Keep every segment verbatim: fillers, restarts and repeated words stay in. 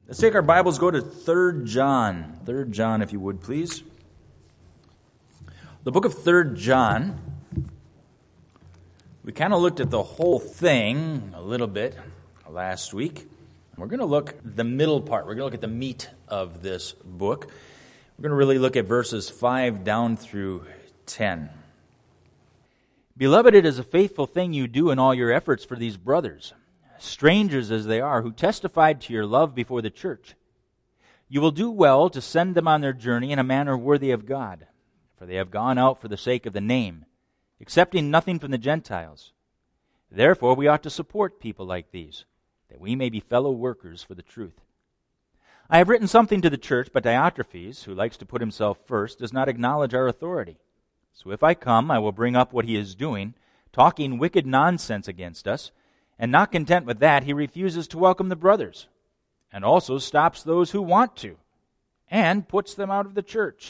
Let's take our Bibles, go to Third John. Third John, if you would, please. The book of Third John. We kind of looked at the whole thing a little bit last week. We're going to look at the middle part. We're going to look at the meat of this book. We're going to really look at verses five down through ten. Beloved, it is a faithful thing you do in all your efforts for these brothers, strangers as they are, who testified to your love before the church. You will do well to send them on their journey in a manner worthy of God, for they have gone out for the sake of the name, accepting nothing from the Gentiles. Therefore, we ought to support people like these, that we may be fellow workers for the truth. I have written something to the church, but Diotrephes, who likes to put himself first, does not acknowledge our authority. So if I come, I will bring up what he is doing, talking wicked nonsense against us, and not content with that, he refuses to welcome the brothers, and also stops those who want to, and puts them out of the church.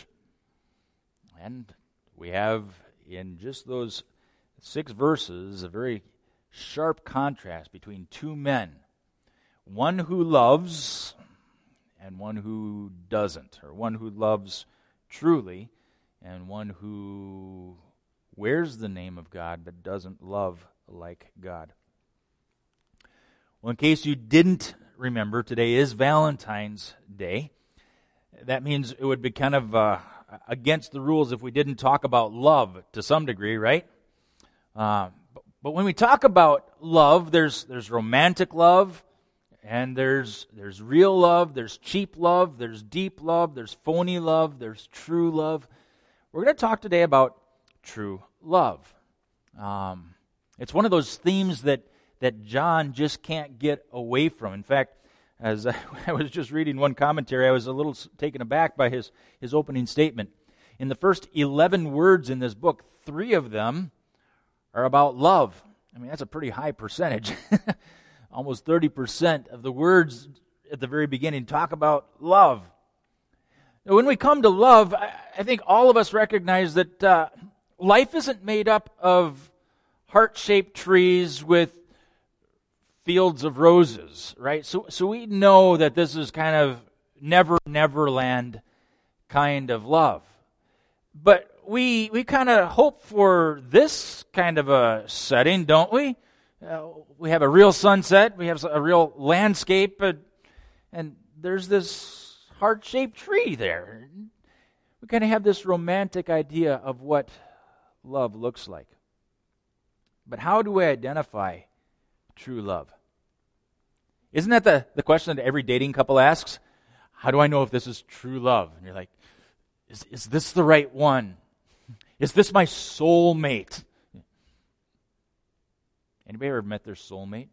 And we have, in just those six verses, a very sharp contrast between two men, one who loves and one who doesn't, or one who loves truly and one who wears the name of God but doesn't love like God. Well, in case you didn't remember, today is Valentine's Day. That means it would be kind of uh, against the rules if we didn't talk about love to some degree, right? Uh, but, but when we talk about love, there's there's romantic love, and there's there's real love, there's cheap love, there's deep love, there's phony love, there's true love. We're going to talk today about true love. Um, it's one of those themes that that John just can't get away from. In fact, as I, I was just reading one commentary, I was a little taken aback by his, his opening statement. In the first eleven words in this book, three of them are about love. I mean, that's a pretty high percentage. Almost thirty percent of the words at the very beginning talk about love. Now, when we come to love, I, I think all of us recognize that uh, life isn't made up of heart-shaped trees with fields of roses, right? So so we know that this is kind of never, never land kind of love. But we we kind of hope for this kind of a setting, don't we? Uh, we have a real sunset, we have a real landscape, but, and there's this heart-shaped tree there. We kind of have this romantic idea of what love looks like. But how do we identify true love? Isn't that the, the question that every dating couple asks? How do I know if this is true love? And you're like, is, is this the right one? Is this my soulmate? Anybody ever met their soulmate?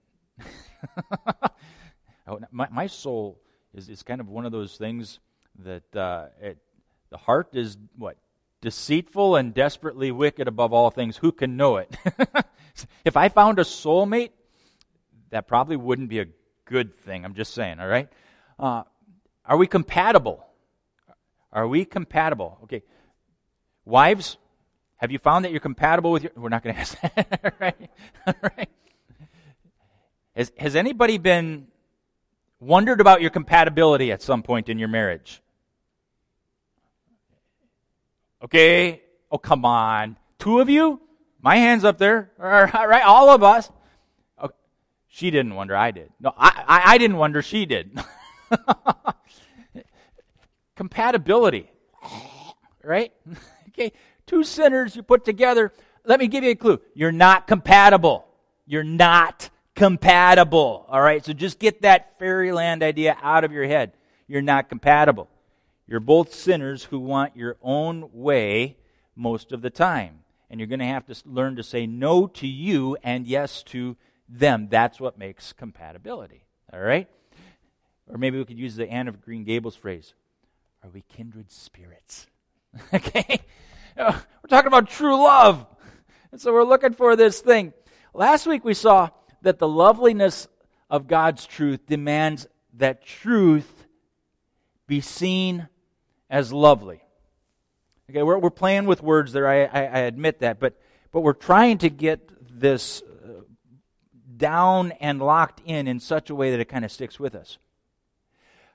my, my soul is, is kind of one of those things that uh, it, the heart is, what? Deceitful and desperately wicked above all things. Who can know it? If I found a soulmate, that probably wouldn't be a good thing. I'm just saying, all right? Uh, are we compatible? Are we compatible? Okay. Wives, have you found that you're compatible with your... We're not going to ask that, all right? All right. Has, has anybody been wondered about your compatibility at some point in your marriage? Okay. Oh, come on. Two of you? My hand's up there. All right, all of us. Okay. She didn't wonder, I did. No, I, I, I didn't wonder, she did. Compatibility. Right? Okay. Two sinners you put together. Let me give you a clue. You're not compatible. You're not compatible. All right? So just get that fairyland idea out of your head. You're not compatible. You're both sinners who want your own way most of the time. And you're going to have to learn to say no to you and yes to them. That's what makes compatibility. All right? Or maybe we could use the Anne of Green Gables phrase. Are we kindred spirits? Okay? We're talking about true love. And so we're looking for this thing. Last week we saw that the loveliness of God's truth demands that truth be seen as lovely. Okay, we're we're playing with words there. I, I, I admit that, but but we're trying to get this uh, down and locked in in such a way that it kind of sticks with us.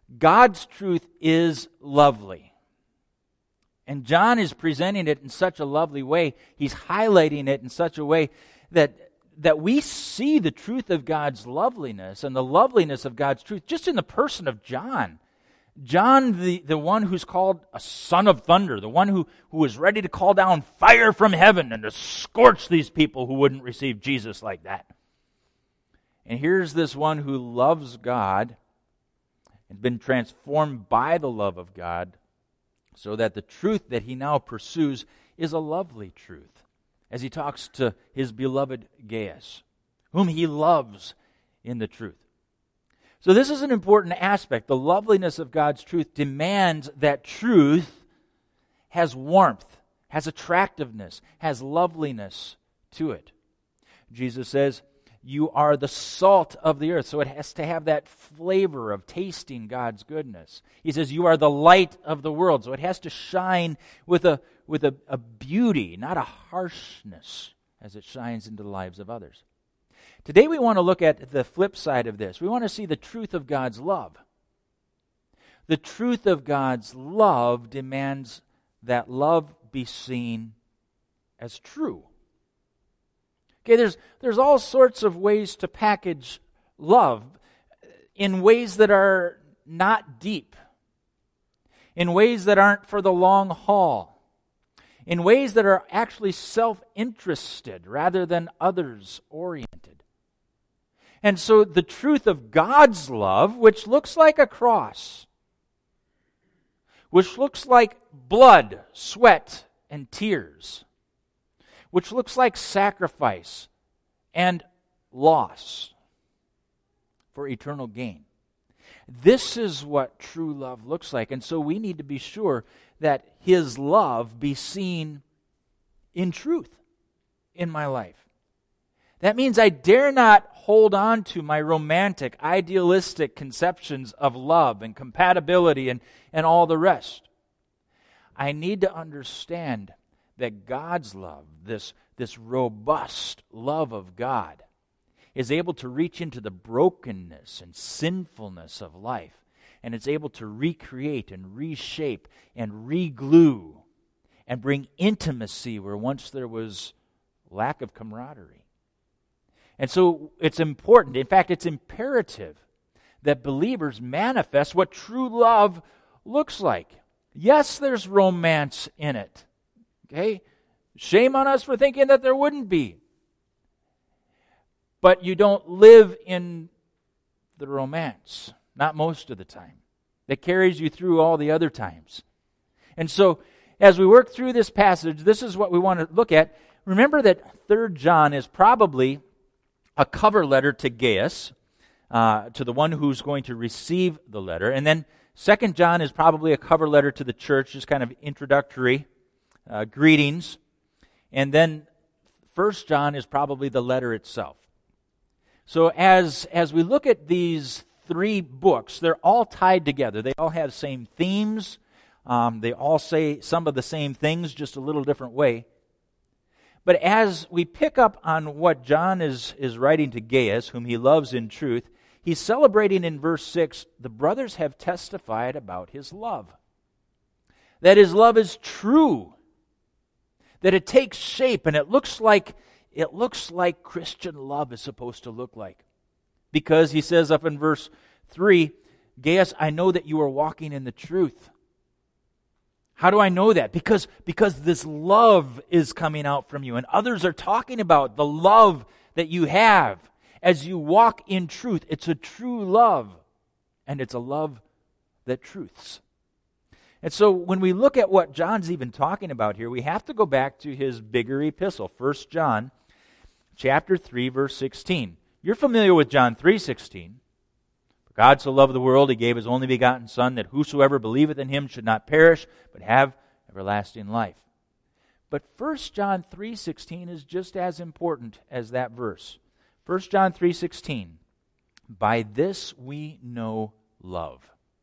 God's truth is lovely. And John is presenting it in such a lovely way. He's highlighting it in such a way that, that we see the truth of God's loveliness and the loveliness of God's truth just in the person of John. John, the, the one who's called a son of thunder, the one who, who is ready to call down fire from heaven and to scorch these people who wouldn't receive Jesus like that. And here's this one who loves God and been transformed by the love of God, so that the truth that he now pursues is a lovely truth, as he talks to his beloved Gaius, whom he loves in the truth. So this is an important aspect. The loveliness of God's truth demands that truth has warmth, has attractiveness, has loveliness to it. Jesus says, you are the salt of the earth, so it has to have that flavor of tasting God's goodness. He says, you are the light of the world, so it has to shine with a, with a, a beauty, not a harshness, as it shines into the lives of others. Today we want to look at the flip side of this. We want to see the truth of God's love. The truth of God's love demands that love be seen as true. Okay, there's, there's all sorts of ways to package love in ways that are not deep, in ways that aren't for the long haul, in ways that are actually self-interested rather than others-oriented. And so the truth of God's love, which looks like a cross, which looks like blood, sweat, and tears, which looks like sacrifice and loss for eternal gain. This is what true love looks like. And so we need to be sure that His love be seen in truth in my life. That means I dare not hold on to my romantic, idealistic conceptions of love and compatibility and, and all the rest. I need to understand that God's love, this, this robust love of God, is able to reach into the brokenness and sinfulness of life, and it's able to recreate and reshape and re-glue and bring intimacy where once there was lack of camaraderie. And so it's important, in fact, it's imperative that believers manifest what true love looks like. Yes, there's romance in it. Okay? Shame on us for thinking that there wouldn't be. But you don't live in the romance, not most of the time. That carries you through all the other times. And so, as we work through this passage, this is what we want to look at. Remember that Third John is probably a cover letter to Gaius, uh, to the one who's going to receive the letter. And then Second John is probably a cover letter to the church, just kind of introductory uh, greetings. And then First John is probably the letter itself. So as, as we look at these three books, they're all tied together. They all have the same themes. Um, they all say some of the same things, just a little different way. But as we pick up on what John is, is writing to Gaius, whom he loves in truth, he's celebrating in verse six, the brothers have testified about his love. That his love is true. That it takes shape and it looks like it looks like Christian love is supposed to look like. Because he says up in verse three, Gaius, I know that you are walking in the truth. How do I know that? Because, because this love is coming out from you. And others are talking about the love that you have as you walk in truth. It's a true love. And it's a love that truths. And so when we look at what John's even talking about here, we have to go back to his bigger epistle, First John chapter three, verse sixteen. You're familiar with John three sixteen. God so loved the world, He gave His only begotten Son, that whosoever believeth in Him should not perish, but have everlasting life. But First John three sixteen is just as important as that verse. First John three sixteen, by this we know love.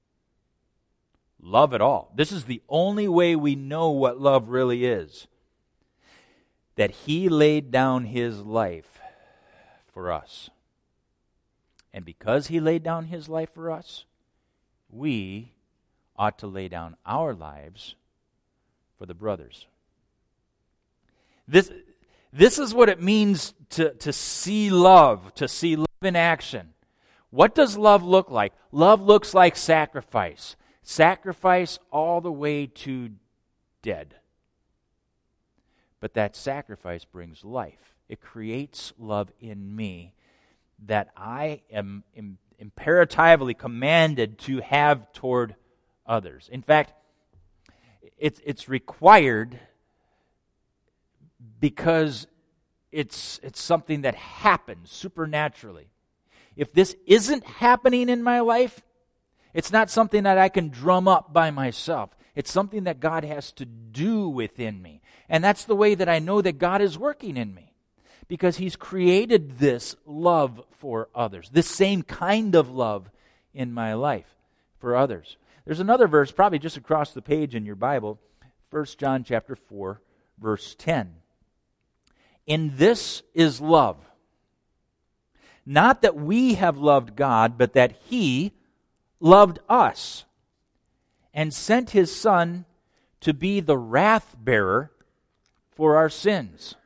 Love at all. This is the only way we know what love really is. That He laid down His life for us. And because He laid down His life for us, we ought to lay down our lives for the brothers. This, this is what it means to, to see love, to see love in action. What does love look like? Love looks like sacrifice. Sacrifice all the way to dead. But that sacrifice brings life. It creates love in me that I am im- imperatively commanded to have toward others. In fact, it's it's required because it's it's something that happens supernaturally. If this isn't happening in my life, it's not something that I can drum up by myself. It's something that God has to do within me. And that's the way that I know that God is working in me. Because He's created this love for others. This same kind of love in my life for others. There's another verse, probably just across the page in your Bible, First John chapter four, verse ten. In this is love. Not that we have loved God, but that He loved us and sent His Son to be the wrath bearer for our sins.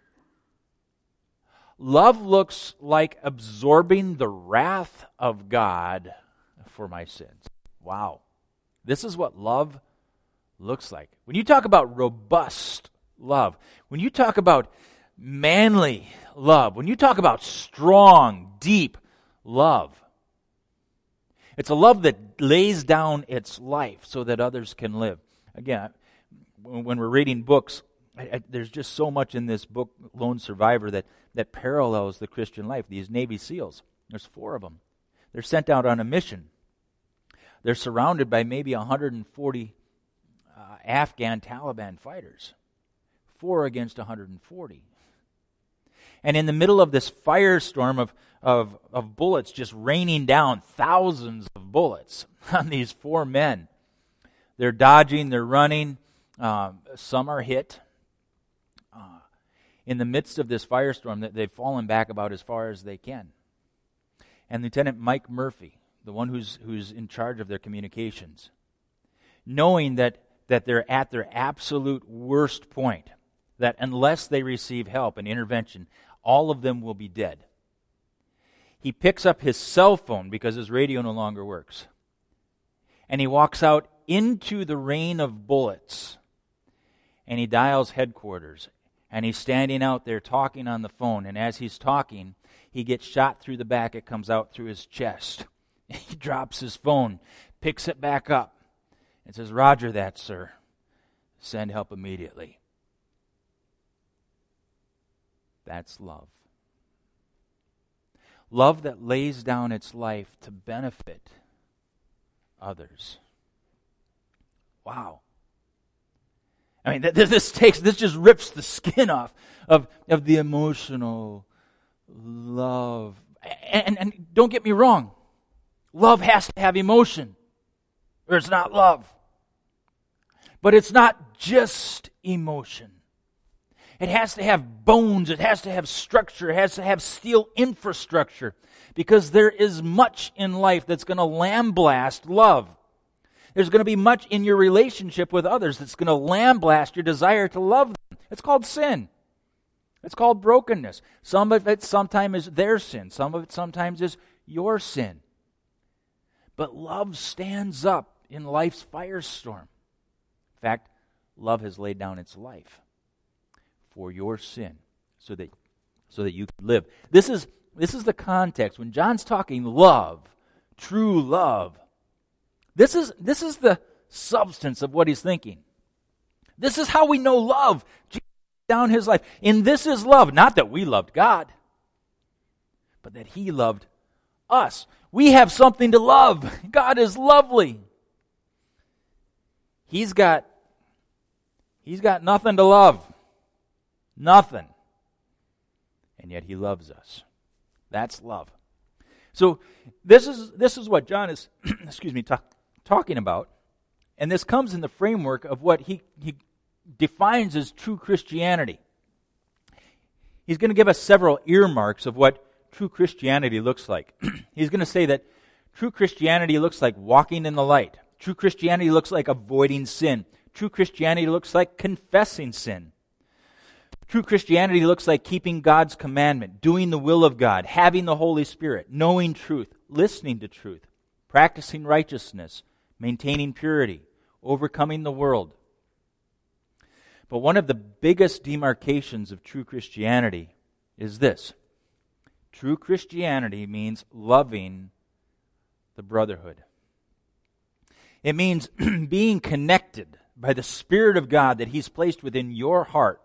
Love looks like absorbing the wrath of God for my sins. Wow. This is what love looks like. When you talk about robust love, when you talk about manly love, when you talk about strong, deep love, it's a love that lays down its life so that others can live. Again, when we're reading books, I, I, there's just so much in this book, Lone Survivor, that, that parallels the Christian life. These Navy SEALs, there's four of them. They're sent out on a mission. They're surrounded by maybe one hundred forty uh, Afghan Taliban fighters. Four against one hundred forty. And in the middle of this firestorm of, of, of bullets just raining down, thousands of bullets on these four men. They're dodging, they're running, uh, some are hit. Uh, in the midst of this firestorm, they've fallen back about as far as they can. And Lieutenant Mike Murphy, the one who's who's in charge of their communications, knowing that, that they're at their absolute worst point, that unless they receive help and intervention, all of them will be dead. He picks up his cell phone because his radio no longer works. And he walks out into the rain of bullets. And he dials headquarters. And he's standing out there talking on the phone. And as he's talking, he gets shot through the back. It comes out through his chest. He drops his phone, picks it back up, and says, "Roger that, sir. Send help immediately." That's love. Love that lays down its life to benefit others. Wow. I mean, this, this takes, this just rips the skin off of, of the emotional love. And, and don't get me wrong. Love has to have emotion, or it's not love. But it's not just emotion. It has to have bones, it has to have structure, it has to have steel infrastructure. Because there is much in life that's going to lambaste love. There's going to be much in your relationship with others that's going to lambaste your desire to love them. It's called sin. It's called brokenness. Some of it sometimes is their sin. Some of it sometimes is your sin. But love stands up in life's firestorm. In fact, love has laid down its life for your sin, so that so that you can live. This is this is the context when John's talking love, true love. This is this is the substance of what he's thinking. This is how we know love. Jesus laid down his life. And this is love, not that we loved God, but that He loved us. We have something to love. God is lovely. He's got He's got nothing to love. Nothing. And yet He loves us. That's love. So this is this is what John is excuse me talk, talking about. And this comes in the framework of what he, he defines as true Christianity. He's going to give us several earmarks of what true Christianity looks like. He's going to say that True Christianity looks like walking in the light. True Christianity looks like avoiding sin. True Christianity looks like confessing sin. True Christianity looks like keeping God's commandment, doing the will of God, having the Holy Spirit, knowing truth, listening to truth, practicing righteousness, maintaining purity, overcoming the world. But one of the biggest demarcations of true Christianity is this. True Christianity means loving the brotherhood. It means being connected by the Spirit of God that He's placed within your heart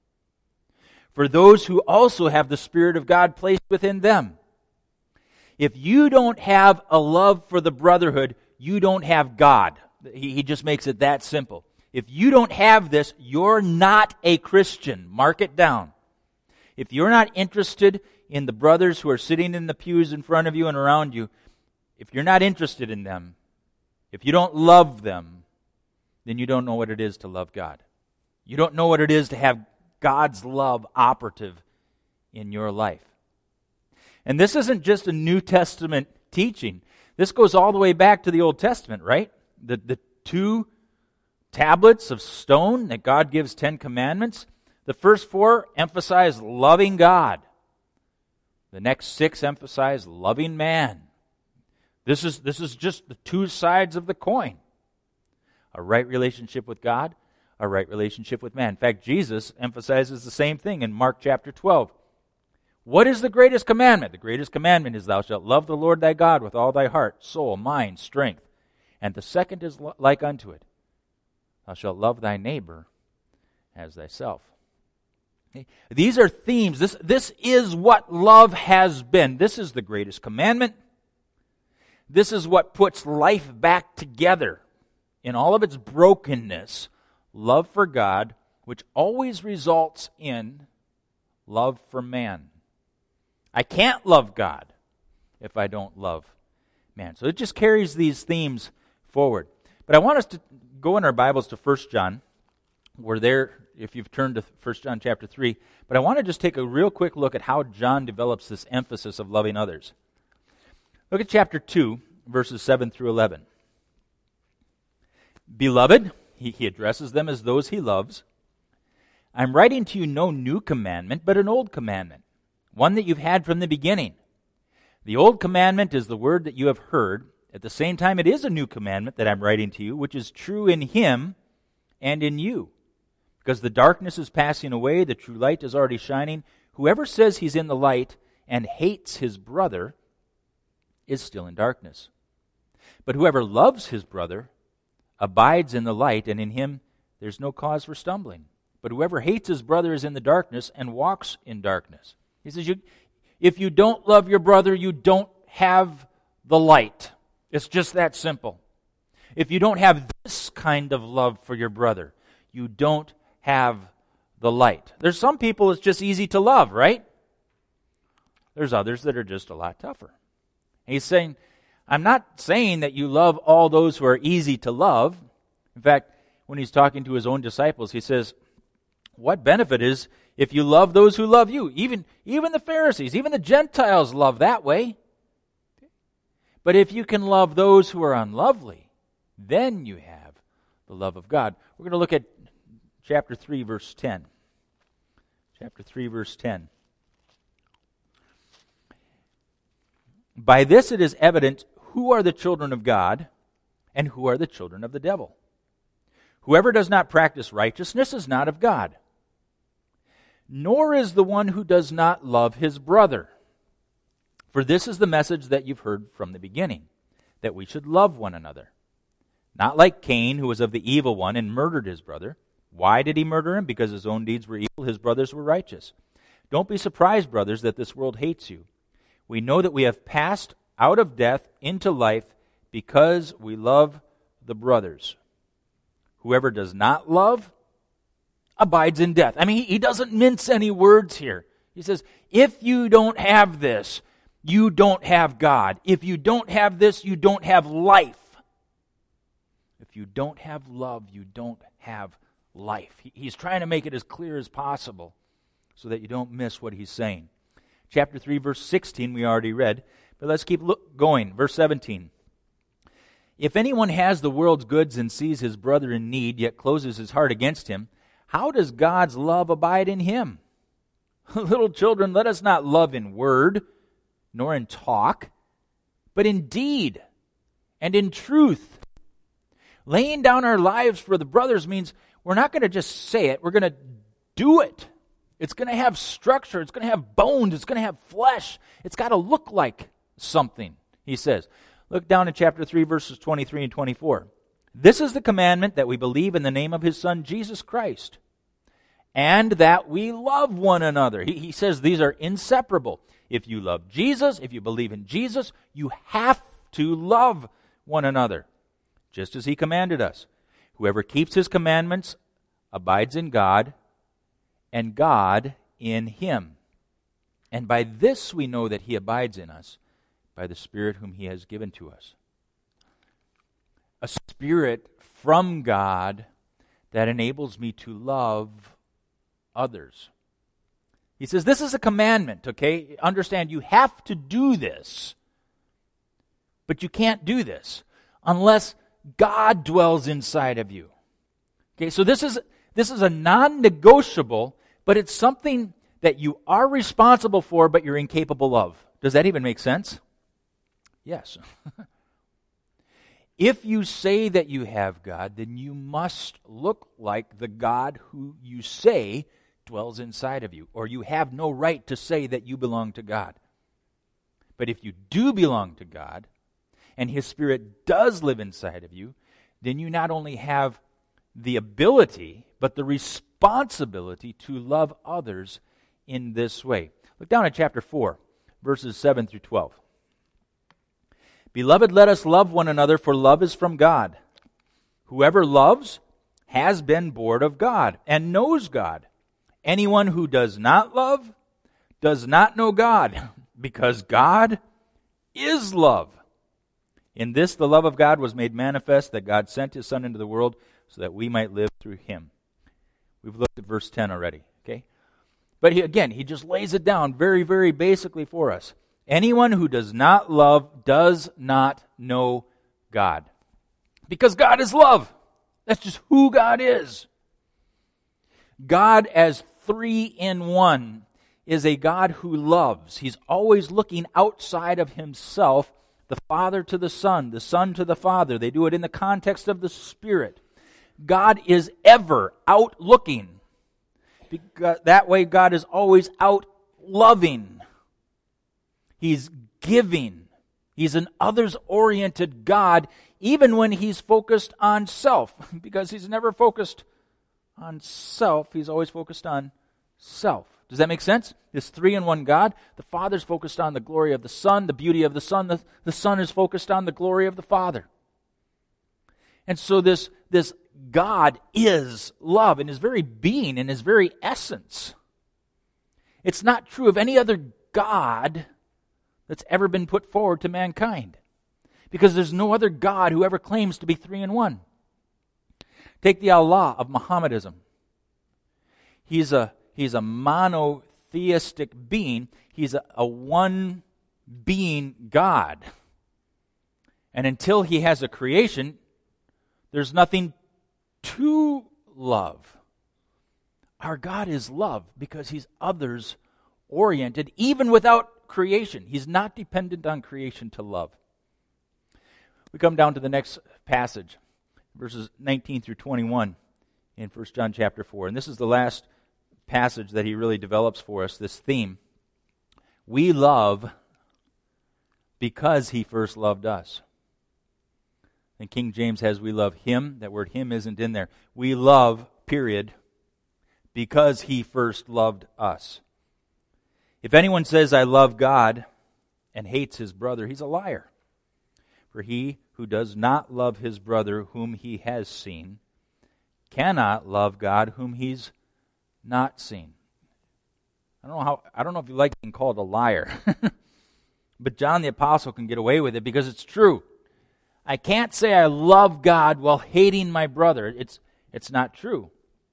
for those who also have the Spirit of God placed within them. If you don't have a love for the brotherhood, you don't have God. He, he just makes it that simple. If you don't have this, you're not a Christian. Mark it down. If you're not interested in the brothers who are sitting in the pews in front of you and around you, if you're not interested in them, if you don't love them, then you don't know what it is to love God. You don't know what it is to have God's love operative in your life. And this isn't just a New Testament teaching. This goes all the way back to the Old Testament, right? The, the two tablets of stone that God gives Ten Commandments. The first four emphasize loving God. The next six emphasize loving man. This is, this is just the two sides of the coin. A right relationship with God, a right relationship with man. In fact, Jesus emphasizes the same thing in Mark chapter twelve. What is the greatest commandment? The greatest commandment is, thou shalt love the Lord thy God with all thy heart, soul, mind, strength. And the second is like unto it. Thou shalt love thy neighbor as thyself. Okay? These are themes. This, this is what love has been. This is the greatest commandment. This is what puts life back together in all of its brokenness. Love for God, which always results in love for man. I can't love God if I don't love man. So it just carries these themes forward. But I want us to go in our Bibles to First John. We're there if you've turned to First John chapter three. But I want to just take a real quick look at how John develops this emphasis of loving others. Look at chapter two, verses seven through eleven. Beloved, he, he addresses them as those he loves. I'm writing to you no new commandment, but an old commandment, one that you've had from the beginning. The old commandment is the word that you have heard. At the same time, it is a new commandment that I'm writing to you, which is true in him and in you. Because the darkness is passing away, the true light is already shining. Whoever says he's in the light and hates his brother is still in darkness. But whoever loves his brother abides in the light, and in him there's no cause for stumbling. But whoever hates his brother is in the darkness and walks in darkness. He says, you, if you don't love your brother, you don't have the light. It's just that simple. If you don't have this kind of love for your brother, you don't have the light. There's some people it's just easy to love, right? There's others that are just a lot tougher. And he's saying, I'm not saying that you love all those who are easy to love. In fact, when he's talking to his own disciples, he says, what benefit is if you love those who love you? Even, even the Pharisees, even the Gentiles love that way. But if you can love those who are unlovely, then you have the love of God. We're going to look at chapter three, verse ten. Chapter three, verse ten. By this it is evident who are the children of God and who are the children of the devil. Whoever does not practice righteousness is not of God, nor is the one who does not love his brother. For this is the message that you've heard from the beginning, that we should love one another. Not like Cain, who was of the evil one and murdered his brother. Why did he murder him? Because his own deeds were evil, his brothers were righteous. Don't be surprised, brothers, that this world hates you. We know that we have passed out of death into life because we love the brothers. Whoever does not love abides in death. I mean, he doesn't mince any words here. He says, if you don't have this, you don't have God. If you don't have this, you don't have life. If you don't have love, you don't have life. He's trying to make it as clear as possible so that you don't miss what he's saying. Chapter three, verse sixteen, we already read. But let's keep look, going. Verse seventeen. If anyone has the world's goods and sees his brother in need, yet closes his heart against him, how does God's love abide in him? Little children, let us not love in word, nor in talk, but in deed and in truth. Laying down our lives for the brothers means we're not going to just say it, we're going to do it. It's going to have structure, it's going to have bones, it's going to have flesh. It's got to look like something, he says. Look down in chapter three, verses twenty-three and twenty-four. This is the commandment, that we believe in the name of his Son, Jesus Christ, and that we love one another. He, he says these are inseparable. If you love Jesus, if you believe in Jesus, you have to love one another, just as he commanded us. Whoever keeps his commandments abides in God, and God in him. And by this we know that he abides in us, by the Spirit whom he has given to us. A Spirit from God that enables me to love others. He says this is a commandment, okay? Understand, you have to do this. But you can't do this unless God dwells inside of you. Okay, so this is this is a non-negotiable, but it's something that you are responsible for, but you're incapable of. Does that even make sense? Yes. If you say that you have God, then you must look like the God who you say dwells inside of you, or you have no right to say that you belong to God. But if you do belong to God, and his Spirit does live inside of you, then you not only have the ability, but the responsibility to love others in this way. Look down at chapter four, verses seven through twelve. Beloved, let us love one another, for love is from God. Whoever loves has been born of God and knows God. Anyone who does not love does not know God, because God is love. In this the love of God was made manifest, that God sent his Son into the world so that we might live through him. We've looked at verse ten already, okay? But he, again, he just lays it down very, very basically for us. Anyone who does not love does not know God. Because God is love. That's just who God is. God as three in one is a God who loves. He's always looking outside of himself, the Father to the Son, the Son to the Father. They do it in the context of the Spirit. God is ever out looking. Because that way God is always out loving. He's giving. He's an others-oriented God, even when he's focused on self. Because he's never focused on self. He's always focused on self. Does that make sense? This three-in-one God. The Father's focused on the glory of the Son, the beauty of the Son. The, the Son is focused on the glory of the Father. And so this, this God is love in his very being, in his very essence. It's not true of any other God that's ever been put forward to mankind. Because there's no other God who ever claims to be three in one. Take the Allah of Mohammedanism. He's a, he's a monotheistic being. He's a, a one being God. And until he has a creation, there's nothing to love. Our God is love because he's others oriented, even without creation. He's not dependent on creation to love. We come down to the next passage, verses nineteen through twenty-one in First John chapter four. And this is the last passage that he really develops for us, this theme. We love because he first loved us. And King James has we love him. That word him isn't in there. We love, period, because he first loved us. If anyone says, I love God, and hates his brother, he's a liar. For he who does not love his brother whom he has seen cannot love God whom he's not seen. I don't know how I don't know if you like being called a liar. But John the Apostle can get away with it because it's true. I can't say I love God while hating my brother. It's it's not true.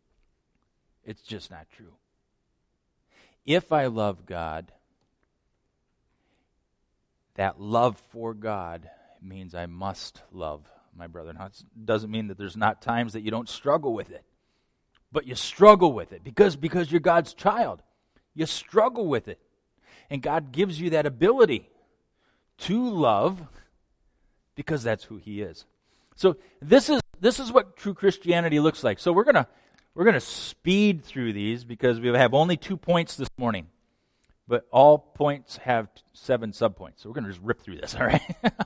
It's just not true. If I love God, that love for God means I must love my brother. Now, it doesn't mean that there's not times that you don't struggle with it. But you struggle with it because, because you're God's child. You struggle with it. And God gives you that ability to love because that's who He is. So this is this is what true Christianity looks like. So we're gonna we're gonna speed through these because we have only two points this morning. But all points have seven subpoints. So we're gonna just rip through this, all right?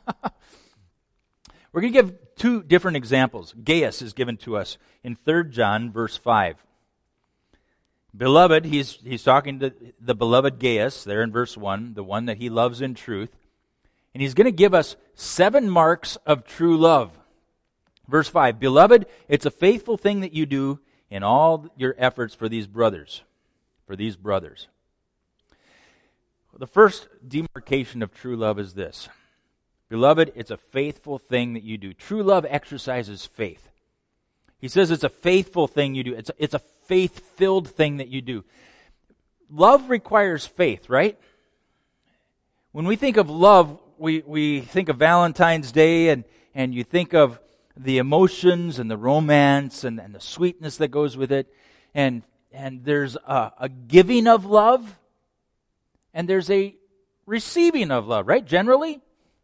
We're going to give two different examples. Gaius is given to us in Third John, verse five. Beloved, he's, he's talking to the beloved Gaius there in verse one, the one that he loves in truth. And he's going to give us seven marks of true love. Verse five, Beloved, it's a faithful thing that you do in all your efforts for these brothers. For these brothers. The first demarcation of true love is this. Beloved, it's a faithful thing that you do. True love exercises faith. He says it's a faithful thing you do. It's a, it's a faith-filled thing that you do. Love requires faith, right? When we think of love, we, we think of Valentine's Day, and, and you think of the emotions and the romance and, and the sweetness that goes with it. And, and there's a, a giving of love, and there's a receiving of love, right? Generally.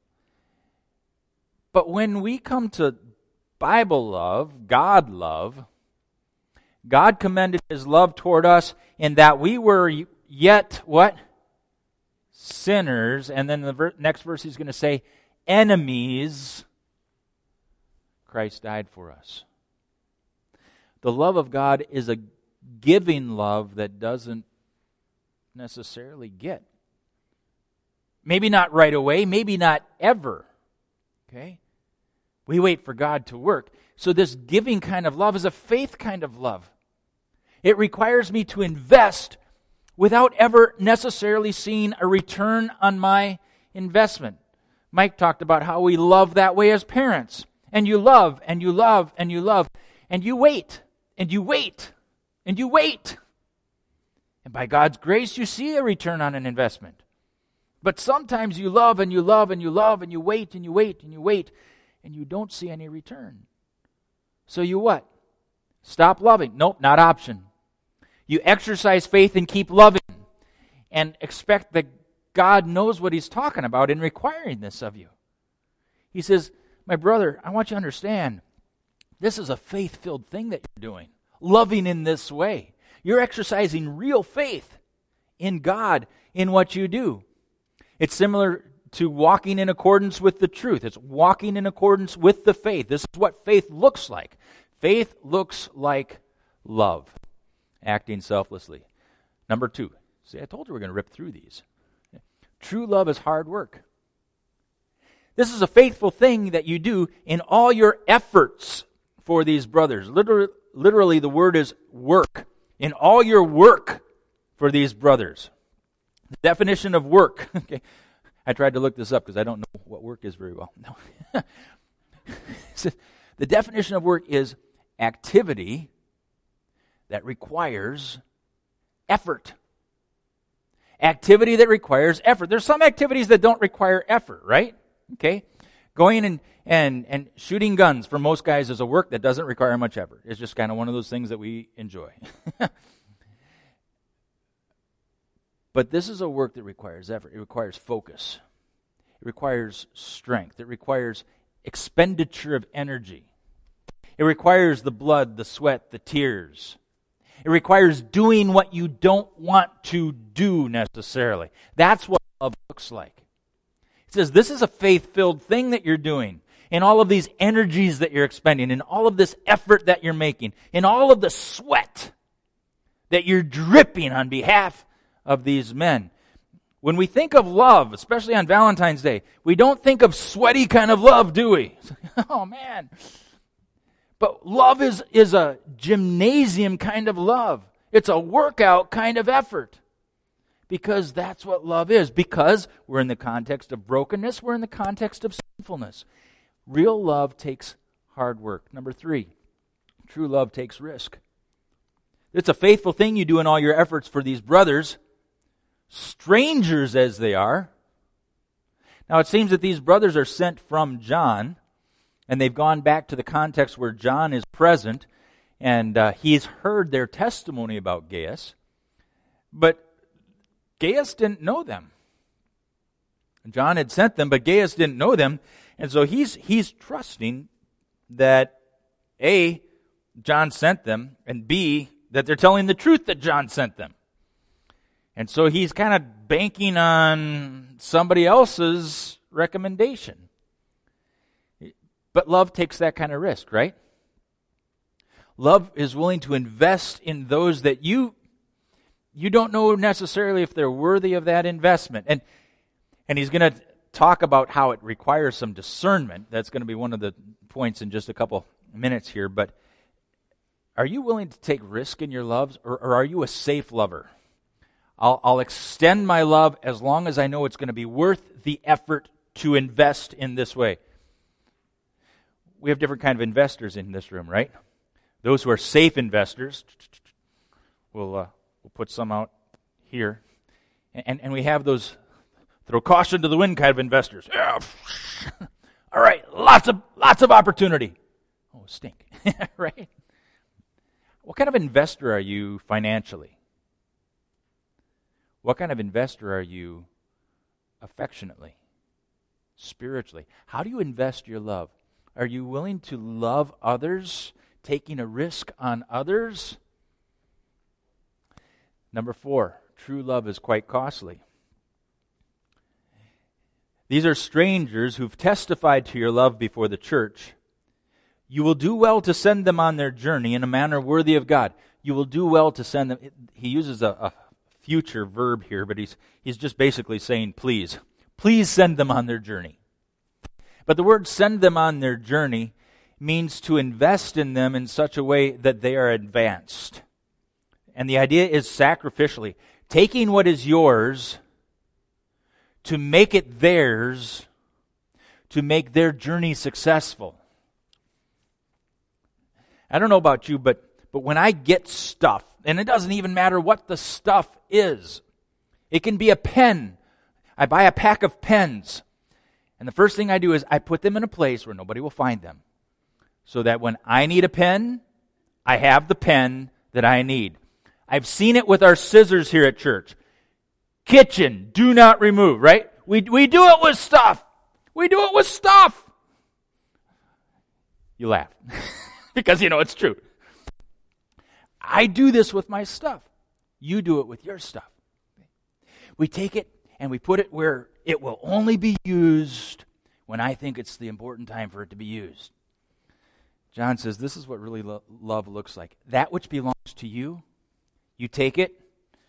But when we come to Bible love, God love, God commended His love toward us in that we were yet, what? Sinners. And then the ver- next verse He's going to say, enemies, Christ died for us. The love of God is a giving love that doesn't necessarily get. Maybe not right away, maybe not ever. Okay? We wait for God to work. So this giving kind of love is a faith kind of love. It requires me to invest without ever necessarily seeing a return on my investment. Mike talked about how we love that way as parents. And you love, and you love, and you love, and you wait, and you wait, and you wait. And by God's grace, you see a return on an investment. But sometimes you love and you love and you love and you wait and you wait and you wait and you don't see any return. So you what? Stop loving. Nope, not option. You exercise faith and keep loving and expect that God knows what He's talking about in requiring this of you. He says, my brother, I want you to understand, this is a faith-filled thing that you're doing. Loving in this way. You're exercising real faith in God in what you do. It's similar to walking in accordance with the truth. It's walking in accordance with the faith. This is what faith looks like. Faith looks like love, acting selflessly. Number two. See, I told you we're going to rip through these. True love is hard work. This is a faithful thing that you do in all your efforts for these brothers. Literally, literally the word is work. In all your work for these brothers. The definition of work. Okay, I tried to look this up because I don't know what work is very well. No. The definition of work is activity that requires effort. Activity that requires effort. There's some activities that don't require effort, right? Okay, going and and and shooting guns for most guys is a work that doesn't require much effort. It's just kind of one of those things that we enjoy. But this is a work that requires effort. It requires focus. It requires strength. It requires expenditure of energy. It requires the blood, the sweat, the tears. It requires doing what you don't want to do necessarily. That's what love looks like. It says this is a faith-filled thing that you're doing. In all of these energies that you're expending, in all of this effort that you're making, in all of the sweat that you're dripping on behalf of these men. When we think of love, especially on Valentine's Day, we don't think of sweaty kind of love, do we? Oh, man. But love is, is a gymnasium kind of love. It's a workout kind of effort. Because that's what love is. Because we're in the context of brokenness, we're in the context of sinfulness. Real love takes hard work. Number three, true love takes risk. It's a faithful thing you do in all your efforts for these brothers, strangers as they are. Now it seems that these brothers are sent from John, and they've gone back to the context where John is present, and uh, he's heard their testimony about Gaius, but Gaius didn't know them. John had sent them, but Gaius didn't know them, and so he's he's trusting that A, John sent them, and B, that they're telling the truth that John sent them. And so he's kind of banking on somebody else's recommendation. But love takes that kind of risk, right? Love is willing to invest in those that you you don't know necessarily if they're worthy of that investment. And and he's going to talk about how it requires some discernment. That's going to be one of the points in just a couple minutes here. But are you willing to take risk in your loves, or, or are you a safe lover? I'll, I'll extend my love as long as I know it's going to be worth the effort to invest in this way. We have different kind of investors in this room, right? Those who are safe investors, we'll, uh, we'll put some out here. And, and we have those throw caution to the wind kind of investors. Yeah. All right, lots of lots of opportunity. Oh, stink, right? What kind of investor are you financially? What kind of investor are you affectionately, spiritually? How do you invest your love? Are you willing to love others, taking a risk on others? Number four, true love is quite costly. These are strangers who've testified to your love before the church. You will do well to send them on their journey in a manner worthy of God. You will do well to send them. He uses a, a future verb here, but he's he's just basically saying, please. Please send them on their journey. But the word send them on their journey means to invest in them in such a way that they are advanced. And the idea is sacrificially. Taking what is yours to make it theirs, to make their journey successful. I don't know about you, but, but when I get stuff, and it doesn't even matter what the stuff is, it can be a pen. I buy a pack of pens, and the first thing I do is I put them in a place where nobody will find them, so that when I need a pen, I have the pen that I need. I've seen it with our scissors here at church. Kitchen, do not remove, right? We we do it with stuff. We do it with stuff. You laugh because you know it's true. I do this with my stuff. You do it with your stuff. We take it and we put it where it will only be used when I think it's the important time for it to be used. John says this is what really lo- love looks like. That which belongs to you, you take it.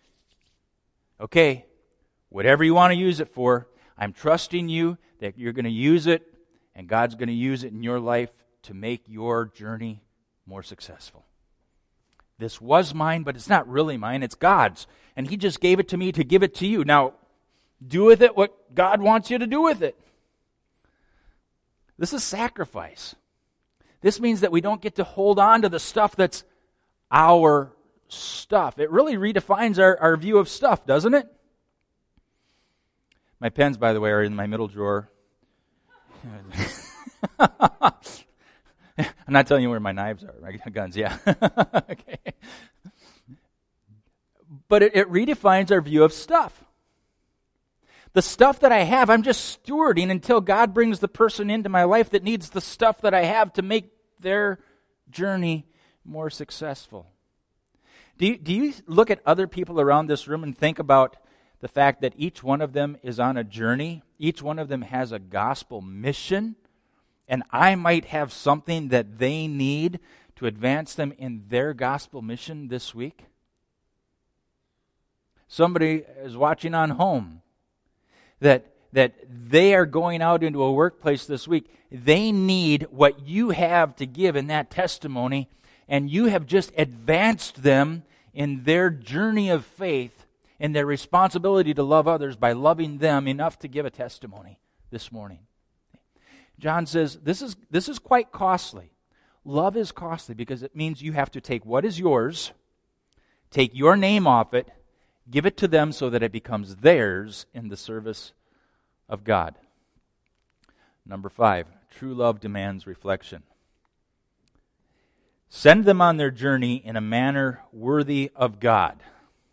Okay, whatever you want to use it for, I'm trusting you that you're going to use it, and God's going to use it in your life to make your journey more successful. This was mine, but it's not really mine, it's God's. And He just gave it to me to give it to you. Now, do with it what God wants you to do with it. This is sacrifice. This means that we don't get to hold on to the stuff that's our stuff. It really redefines our, our view of stuff, doesn't it? My pens, by the way, are in my middle drawer. I'm not telling you where my knives are, my guns, yeah. Okay. But it, it redefines our view of stuff. The stuff that I have, I'm just stewarding until God brings the person into my life that needs the stuff that I have to make their journey more successful. Do you, do you look at other people around this room and think about the fact that each one of them is on a journey? Each one of them has a gospel mission, and I might have something that they need to advance them in their gospel mission this week. Somebody is watching on home that that they are going out into a workplace this week. They need what you have to give in that testimony, and you have just advanced them in their journey of faith and their responsibility to love others by loving them enough to give a testimony this morning. John says this is this is quite costly. Love is costly because it means you have to take what is yours, take your name off it, give it to them so that it becomes theirs in the service of God. Number five, true love demands reflection. Send them on their journey in a manner worthy of God.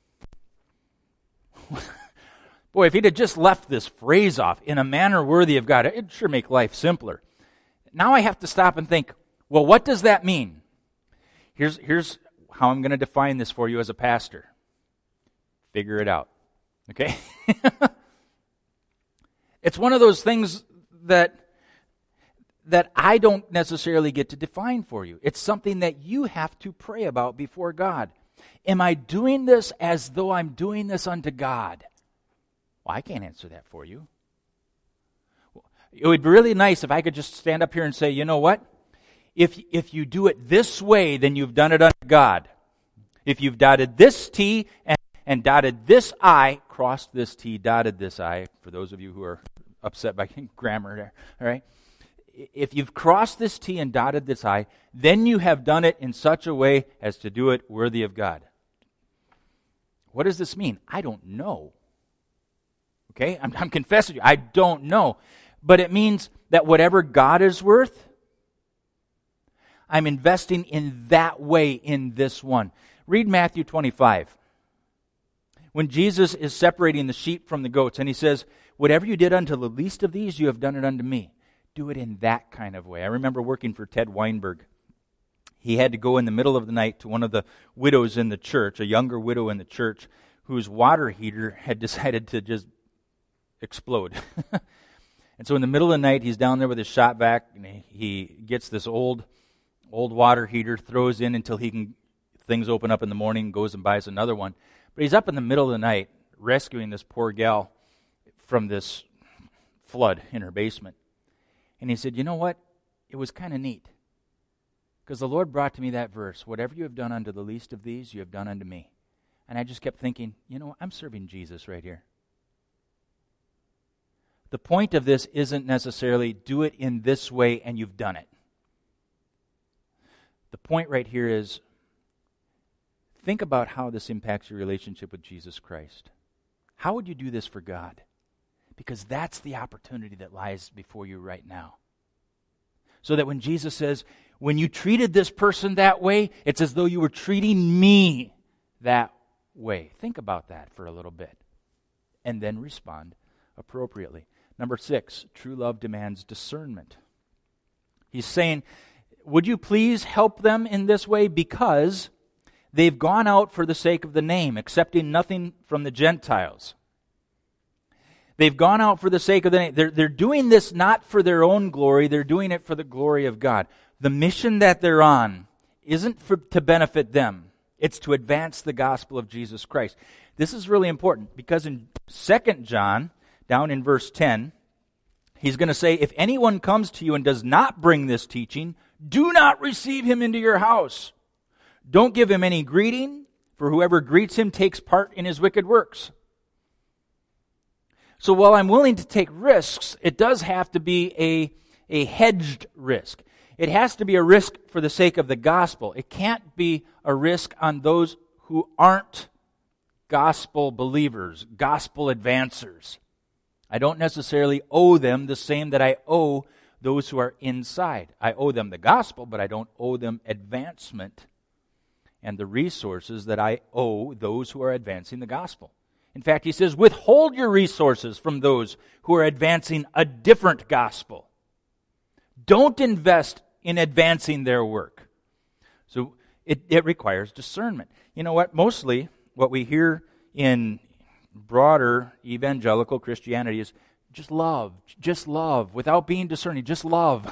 Boy, if he'd have just left this phrase off, in a manner worthy of God, it'd sure make life simpler. Now I have to stop and think, well, what does that mean? Here's, here's how I'm going to define this for you as a pastor. Figure it out. Okay? It's one of those things that that I don't necessarily get to define for you. It's something that you have to pray about before God. Am I doing this as though I'm doing this unto God? Well, I can't answer that for you. It would be really nice if I could just stand up here and say, you know what? If, if you do it this way, then you've done it unto God. If you've dotted this T and, and dotted this I, crossed this T, dotted this I, for those of you who are upset by grammar there, all right? If you've crossed this T and dotted this I, then you have done it in such a way as to do it worthy of God. What does this mean? I don't know. Okay? I'm, I'm confessing to you, I don't know. But it means that whatever God is worth, I'm investing in that way in this one. Read Matthew twenty-five. When Jesus is separating the sheep from the goats, and he says, whatever you did unto the least of these, you have done it unto me. Do it in that kind of way. I remember working for Ted Weinberg. He had to go in the middle of the night to one of the widows in the church, a younger widow in the church, whose water heater had decided to just explode. And so in the middle of the night, he's down there with his shop vac, and he gets this old, old water heater, throws in until he can, things open up in the morning, goes and buys another one. But he's up in the middle of the night rescuing this poor gal from this flood in her basement. And he said, you know what? It was kind of neat. Because the Lord brought to me that verse, whatever you have done unto the least of these, you have done unto me. And I just kept thinking, you know, I'm serving Jesus right here. The point of this isn't necessarily do it in this way and you've done it. The point right here is think about how this impacts your relationship with Jesus Christ. How would you do this for God? Because that's the opportunity that lies before you right now. So that when Jesus says, when you treated this person that way, it's as though you were treating me that way. Think about that for a little bit. And then respond appropriately. Number six, true love demands discernment. He's saying, would you please help them in this way because they've gone out for the sake of the name, accepting nothing from the Gentiles. They've gone out for the sake of the name. They're, they're doing this not for their own glory. They're doing it for the glory of God. The mission that they're on isn't for, to benefit them. It's to advance the gospel of Jesus Christ. This is really important because in Second John, down in verse ten, he's going to say, if anyone comes to you and does not bring this teaching, do not receive him into your house. Don't give him any greeting, for whoever greets him takes part in his wicked works. So while I'm willing to take risks, it does have to be a, a hedged risk. It has to be a risk for the sake of the gospel. It can't be a risk on those who aren't gospel believers, gospel advancers. I don't necessarily owe them the same that I owe those who are inside. I owe them the gospel, but I don't owe them advancement and the resources that I owe those who are advancing the gospel. In fact, he says, withhold your resources from those who are advancing a different gospel. Don't invest in advancing their work. So it, it requires discernment. You know what? Mostly what we hear in broader evangelical Christianity is just love, just love, without being discerning, just love.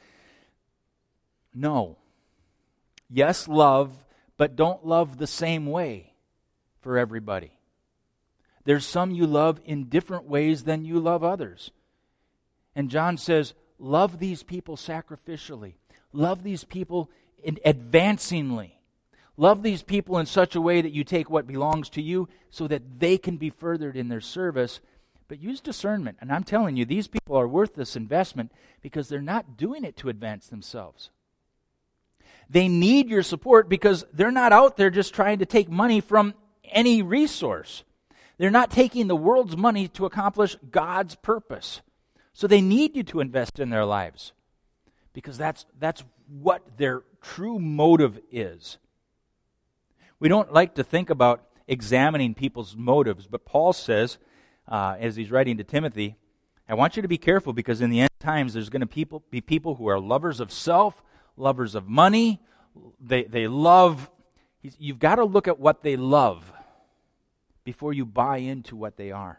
No. Yes, love, but don't love the same way for everybody. There's some you love in different ways than you love others. And John says, love these people sacrificially. Love these people in advancingly. Love these people in such a way that you take what belongs to you so that they can be furthered in their service. But use discernment. And I'm telling you, these people are worth this investment because they're not doing it to advance themselves. They need your support because they're not out there just trying to take money from any resource. They're not taking the world's money to accomplish God's purpose. So they need you to invest in their lives because that's that's what their true motive is. We don't like to think about examining people's motives, but Paul says, uh, as he's writing to Timothy, I want you to be careful because in the end times there's going to people, be people who are lovers of self, lovers of money. They they love, you've got to look at what they love before you buy into what they are.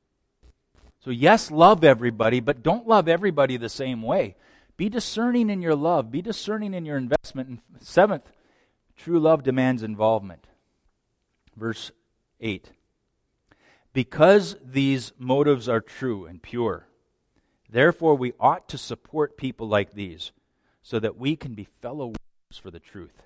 So yes, love everybody, but don't love everybody the same way. Be discerning in your love. Be discerning in your investment. And seventh, true love demands involvement. Verse eight. Because these motives are true and pure, therefore we ought to support people like these so that we can be fellow workers for the truth.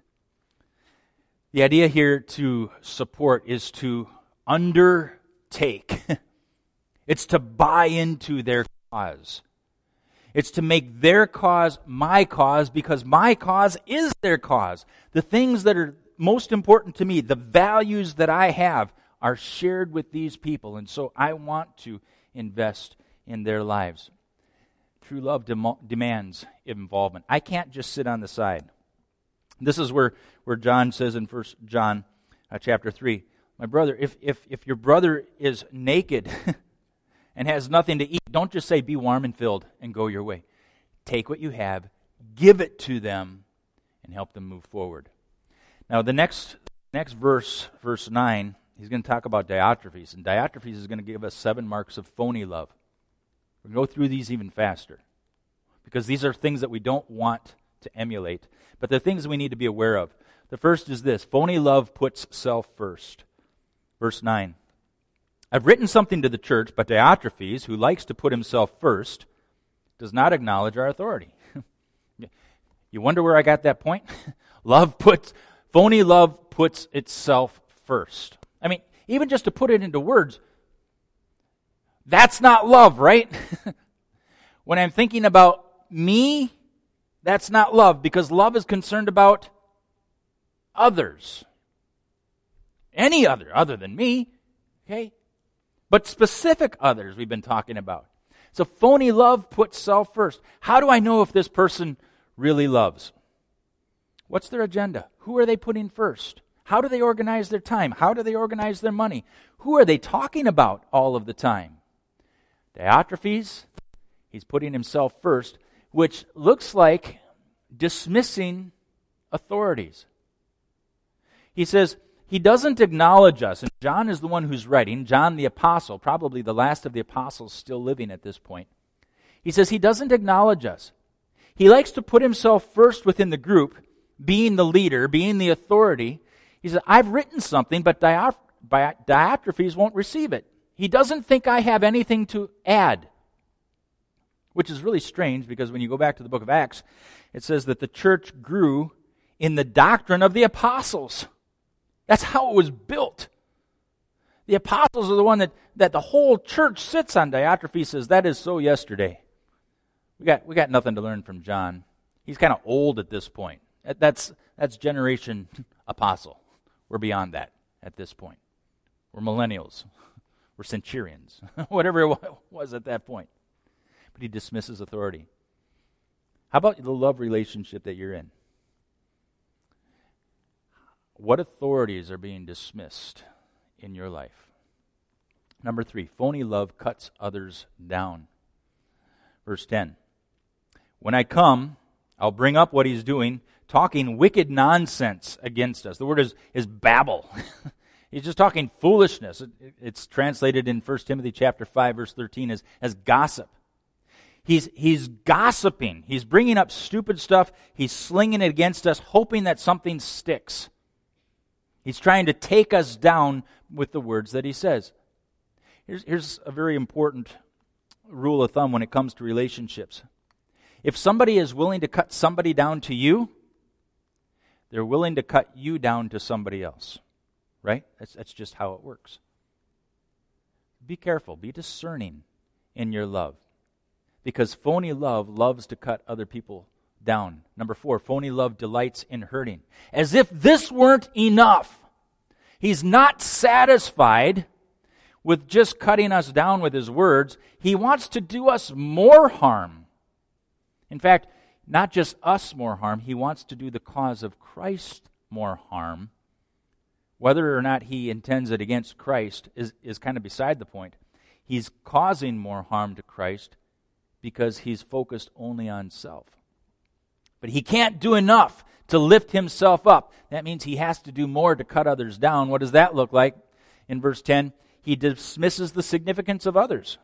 The idea here to support is to undertake. It's to buy into their cause. It's to make their cause my cause because my cause is their cause. The things that are most important to me, the values that I have, are shared with these people, and so I want to invest in their lives. True love dem- demands involvement. I can't just sit on the side. This is where, where John says in First John uh, chapter three, my brother, if, if, if your brother is naked and has nothing to eat, don't just say, be warm and filled and go your way. Take what you have, give it to them, and help them move forward. Now the next next verse, verse nine, he's going to talk about Diotrephes, and Diotrephes is going to give us seven marks of phony love. We're going to go through these even faster, because these are things that we don't want to emulate, but they're things we need to be aware of. The first is this: phony love puts self first. Verse nine, I've written something to the church, but Diotrephes, who likes to put himself first, does not acknowledge our authority. You wonder where I got that point? Love puts, phony love puts itself first. I mean, even just to put it into words, that's not love, right? When I'm thinking about me, that's not love, because love is concerned about others. Any other, other than me, okay? But specific others we've been talking about. So phony love puts self first. How do I know if this person really loves? What's their agenda? Who are they putting first? How do they organize their time? How do they organize their money? Who are they talking about all of the time? Diotrephes, he's putting himself first, which looks like dismissing authorities. He says he doesn't acknowledge us, and John is the one who's writing, John the apostle, probably the last of the apostles still living at this point. He says he doesn't acknowledge us. He likes to put himself first within the group, being the leader, being the authority. He said, I've written something, but Diotrephes won't receive it. He doesn't think I have anything to add. Which is really strange, because when you go back to the book of Acts, it says that the church grew in the doctrine of the apostles. That's how it was built. The apostles are the one that, that the whole church sits on. Diotrephes says, that is so yesterday. We got we got nothing to learn from John. He's kind of old at this point. That's that's generation apostle. We're beyond that at this point. We're millennials. We're centurions. Whatever it was at that point. But he dismisses authority. How about the love relationship that you're in? What authorities are being dismissed in your life? Number three, phony love cuts others down. Verse ten. When I come, I'll bring up what he's doing, talking wicked nonsense against us. The word is, is babble. He's just talking foolishness. It, it's translated in First Timothy chapter five, verse thirteen as, as gossip. He's, he's gossiping. He's bringing up stupid stuff. He's slinging it against us, hoping that something sticks. He's trying to take us down with the words that he says. Here's, here's a very important rule of thumb when it comes to relationships. If somebody is willing to cut somebody down to you, they're willing to cut you down to somebody else. Right? That's, that's just how it works. Be careful. Be discerning in your love. Because phony love loves to cut other people down. Number four, phony love delights in hurting. As if this weren't enough. He's not satisfied with just cutting us down with his words. He wants to do us more harm. In fact, not just us more harm, he wants to do the cause of Christ more harm. Whether or not he intends it against Christ is, is kind of beside the point. He's causing more harm to Christ because he's focused only on self. But he can't do enough to lift himself up. That means he has to do more to cut others down. What does that look like? In verse ten, he dismisses the significance of others.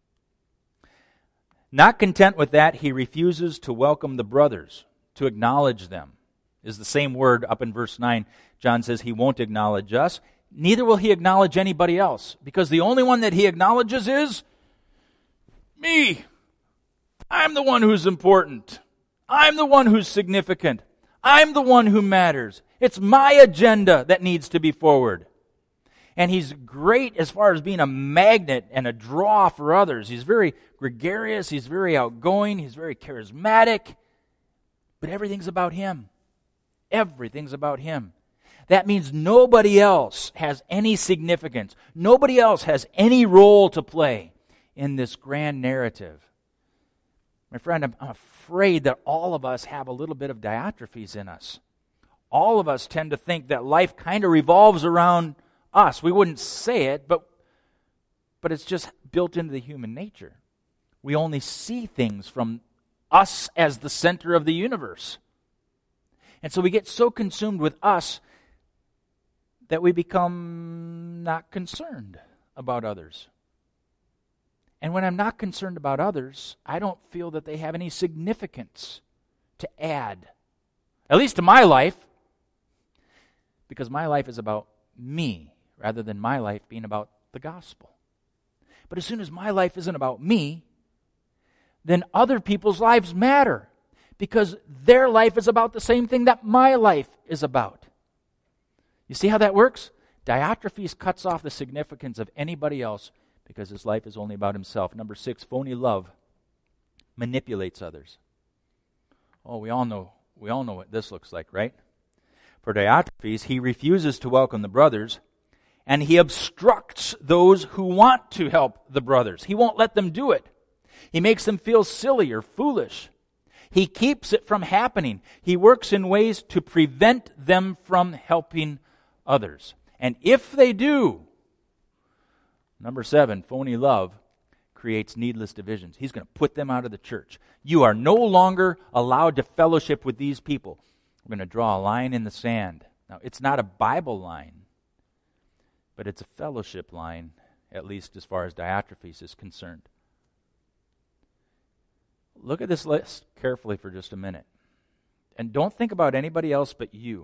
Not content with that, he refuses to welcome the brothers, to acknowledge them. Is the same word up in verse nine. John says he won't acknowledge us. Neither will he acknowledge anybody else, because the only one that he acknowledges is me. I'm the one who's important. I'm the one who's significant. I'm the one who matters. It's my agenda that needs to be forward. And he's great as far as being a magnet and a draw for others. He's very gregarious. He's very outgoing. He's very charismatic. But everything's about him. Everything's about him. That means nobody else has any significance. Nobody else has any role to play in this grand narrative. My friend, I'm afraid that all of us have a little bit of Diotrephes in us. All of us tend to think that life kind of revolves around us. We wouldn't say it, but, but it's just built into the human nature. We only see things from us as the center of the universe. And so we get so consumed with us that we become not concerned about others. And when I'm not concerned about others, I don't feel that they have any significance to add, at least to my life, because my life is about me rather than my life being about the gospel. But as soon as my life isn't about me, then other people's lives matter, because their life is about the same thing that my life is about. You see how that works? Diotrephes cuts off the significance of anybody else because his life is only about himself. Number six, phony love manipulates others. Oh, we all know, we all know what this looks like, right? For Diotrephes, he refuses to welcome the brothers, and he obstructs those who want to help the brothers. He won't let them do it. He makes them feel silly or foolish. He keeps it from happening. He works in ways to prevent them from helping others. And if they do, number seven, phony love creates needless divisions. He's going to put them out of the church. You are no longer allowed to fellowship with these people. We're going to draw a line in the sand. Now, it's not a Bible line, but it's a fellowship line, at least as far as Diotrephes is concerned. Look at this list carefully for just a minute. And don't think about anybody else but you.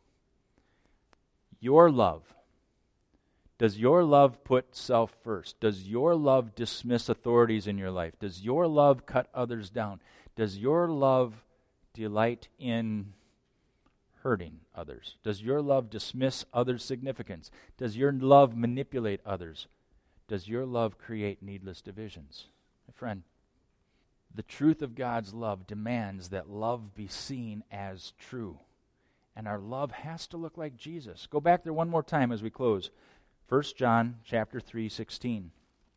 Your love. Does your love put self first? Does your love dismiss authorities in your life? Does your love cut others down? Does your love delight in hurting others? Does your love dismiss others' significance? Does your love manipulate others? Does your love create needless divisions? My friend, the truth of God's love demands that love be seen as true. And our love has to look like Jesus. Go back there one more time as we close. First John chapter three, sixteen.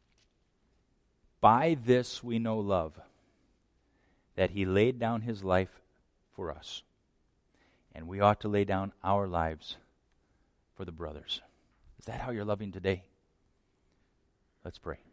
By this we know love, that he laid down his life for us. And we ought to lay down our lives for the brothers. Is that how you're loving today? Let's pray.